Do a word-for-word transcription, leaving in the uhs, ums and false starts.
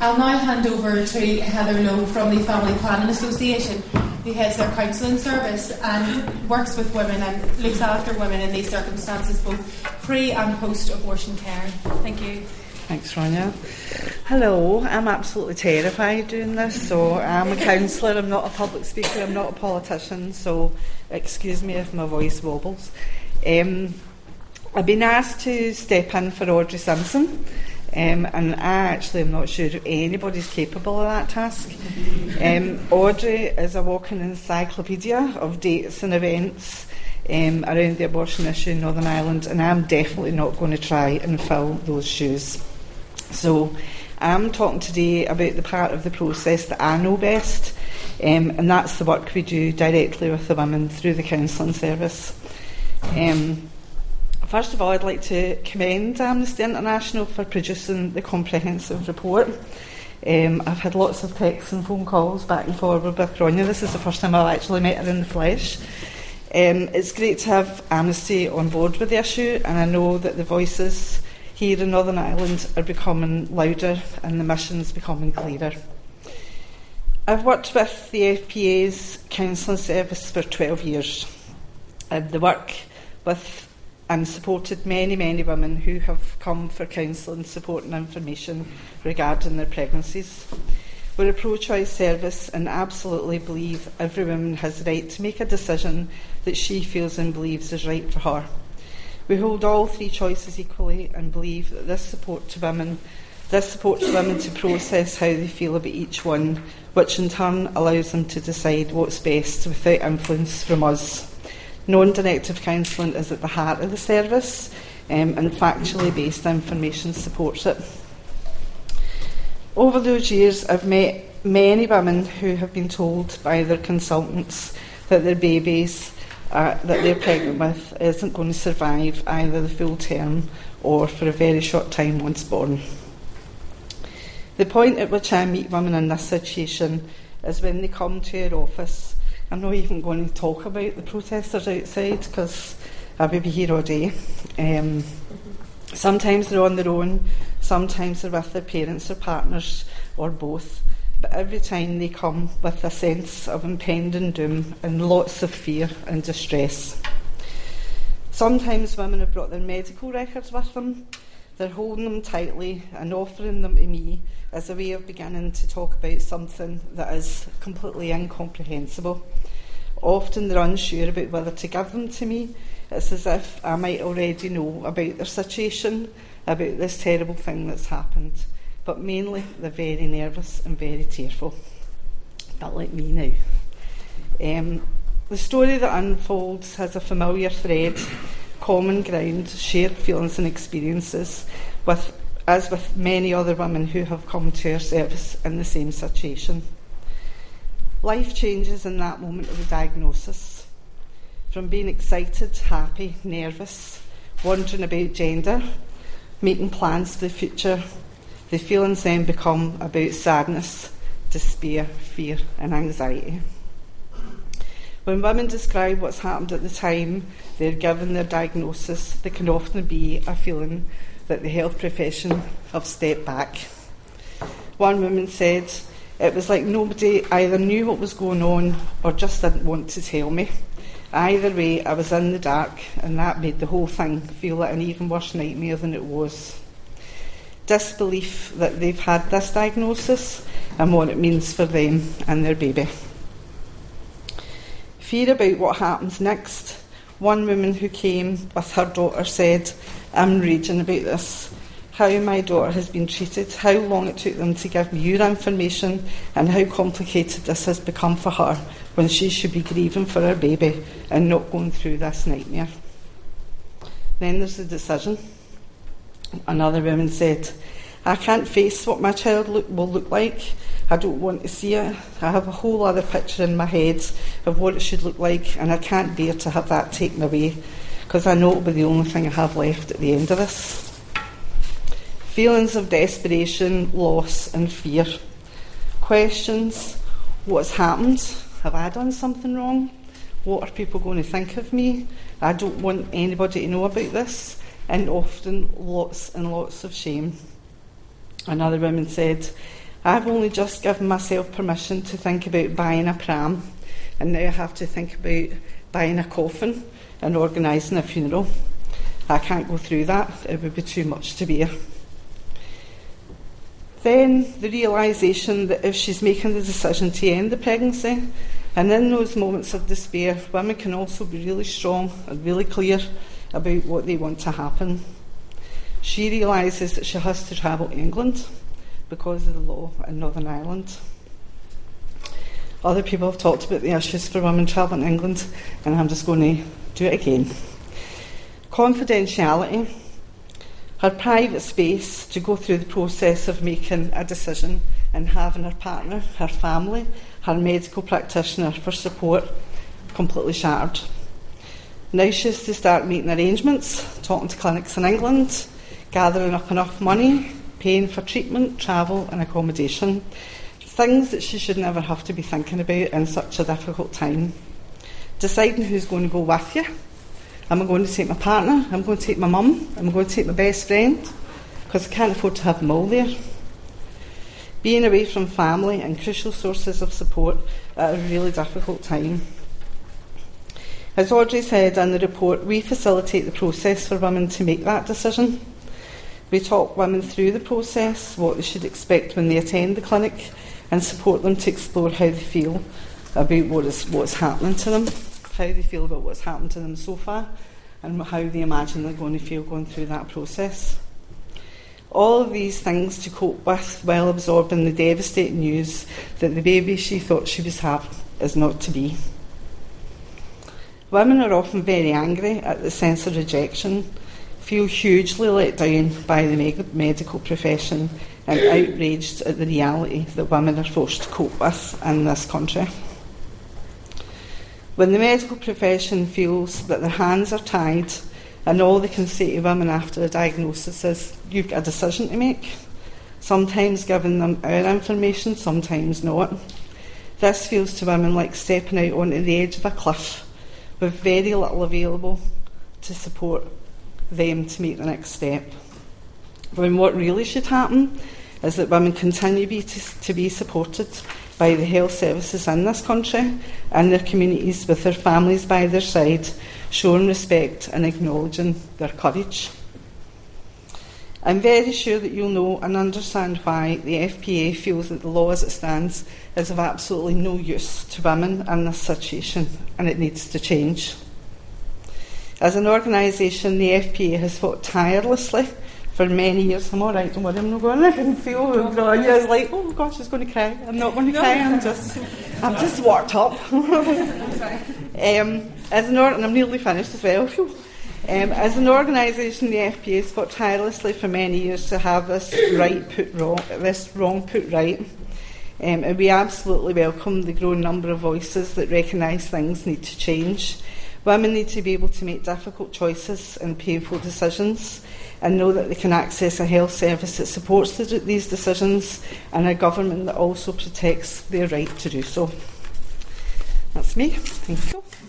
I'll now hand over to Heather Lowe from the Family Planning Association, who heads their counselling service and works with women and looks after women in these circumstances, both pre and post-abortion care. Thank you. Thanks, Ronya. Hello, I'm absolutely terrified doing this. So I'm a counsellor, I'm not a public speaker, I'm not a politician, so excuse me if my voice wobbles. Um, I've been asked to step in for Audrey Simpson. Um, and I actually am not sure if anybody's capable of that task. Um, Audrey is a walking encyclopedia of dates and events um, around the abortion issue in Northern Ireland, and I'm definitely not going to try and fill those shoes. So I'm talking today about the part of the process that I know best, um, and that's the work we do directly with the women through the counselling service. Um, First of all, I'd like to commend Amnesty International for producing the comprehensive report. Um, I've had lots of texts and phone calls back and forward with Ronya. This is the first time I've actually met her in the flesh. Um, it's great to have Amnesty on board with the issue, and I know that the voices here in Northern Ireland are becoming louder and the mission's becoming clearer. I've worked with the F P A's counselling service for twelve years. And the work with and supported many, many women who have come for counselling, support and information regarding their pregnancies. We're a pro-choice service and absolutely believe every woman has the right to make a decision that she feels and believes is right for her. We hold all three choices equally and believe that this support to women, this supports women to process how they feel about each one, which in turn allows them to decide what's best without influence from us. Non-directive counselling is at the heart of the service, um, and factually based information supports it. Over those years, I've met many women who have been told by their consultants that their babies uh, that they're pregnant with isn't going to survive either the full term or for a very short time once born. The point at which I meet women in this situation is when they come to our office. I'm not even going to talk about the protesters outside because I will be here all day. Um, sometimes they're on their own, sometimes they're with their parents or partners or both, but every time they come with a sense of impending doom and lots of fear and distress. Sometimes women have brought their medical records with them. They're holding them tightly and offering them to me as a way of beginning to talk about something that is completely incomprehensible. Often they're unsure about whether to give them to me. It's as if I might already know about their situation, about this terrible thing that's happened. But mainly they're very nervous and very tearful. But like me now. Um, the story that unfolds has a familiar thread, common ground, shared feelings and experiences, with, as with many other women who have come to our service in the same situation. Life changes in that moment of the diagnosis. From being excited, happy, nervous, wondering about gender, making plans for the future, the feelings then become about sadness, despair, fear and anxiety. When women describe what's happened at the time they're given their diagnosis, there can often be a feeling that the health profession have stepped back. One woman said, "It was like nobody either knew what was going on or just didn't want to tell me. Either way, I was in the dark, and that made the whole thing feel like an even worse nightmare than it was." Disbelief that they've had this diagnosis and what it means for them and their baby. Fear about what happens next. One woman who came with her daughter said, "I'm raging about this. How my daughter has been treated, how long it took them to give me your information, and how complicated this has become for her when she should be grieving for her baby and not going through this nightmare." Then there's the decision. Another woman said, "I can't face what my child look, will look like. I don't want to see it. I have a whole other picture in my head of what it should look like, and I can't bear to have that taken away because I know it'll be the only thing I have left at the end of this." Feelings of desperation, loss and fear. Questions: what's happened? Have I done something wrong? What are people going to think of me? I don't want anybody to know about this. And often lots and lots of shame. Another woman said, I've only just given myself permission to think about buying a pram, and now I have to think about buying a coffin and organising a funeral. I can't go through that, it would be too much to bear. Then the realisation that if she's making the decision to end the pregnancy, and in those moments of despair, women can also be really strong and really clear about what they want to happen. She realises that she has to travel to England because of the law in Northern Ireland. Other people have talked about the issues for women travelling to England, and I'm just going to do it again. Confidentiality, her private space to go through the process of making a decision and having her partner, her family, her medical practitioner for support completely shattered. Now she has to start making arrangements, talking to clinics in England, gathering up enough money, paying for treatment, travel and accommodation. Things that she should never have to be thinking about in such a difficult time. Deciding who's going to go with you. Am I going to take my partner? Am I going to take my mum? Am I going to take my best friend? Because I can't afford to have them all there. Being away from family and crucial sources of support at a really difficult time. As Audrey said in the report, we facilitate the process for women to make that decision. We talk women through the process, what they should expect when they attend the clinic, and support them to explore how they feel about what is what's happening to them, how they feel about what's happened to them so far, and how they imagine they're going to feel going through that process. All of these things to cope with while absorbing the devastating news that the baby she thought she was having is not to be. Women are often very angry at the sense of rejection, feel hugely let down by the med- medical profession, and outraged at the reality that women are forced to cope with in this country. When the medical profession feels that their hands are tied and all they can say to women after a diagnosis is, you've got a decision to make, sometimes giving them our information, sometimes not, this feels to women like stepping out onto the edge of a cliff with very little available to support them to make the next step. When what really should happen is that women continue be to, to be supported by the health services in this country and their communities with their families by their side, showing respect and acknowledging their courage. I'm very sure that you'll know and understand why the F P A feels that the law as it stands is of absolutely no use to women in this situation, and it needs to change. As an organisation, the F P A has fought tirelessly for many years. I'm all right, don't worry, I'm not going. I can feel it growing. I was like, oh gosh, she's going to cry. I'm not going to cry. I'm just, I'm just worked up. um, as an or- and I'm nearly finished as well. Um, as an organisation, the F P A has fought tirelessly for many years to have this right put wrong, this wrong put right. Um, and we absolutely welcome the growing number of voices that recognise things need to change. Women need to be able to make difficult choices and painful decisions and know that they can access a health service that supports the, these decisions and a government that also protects their right to do so. That's me. Thank you.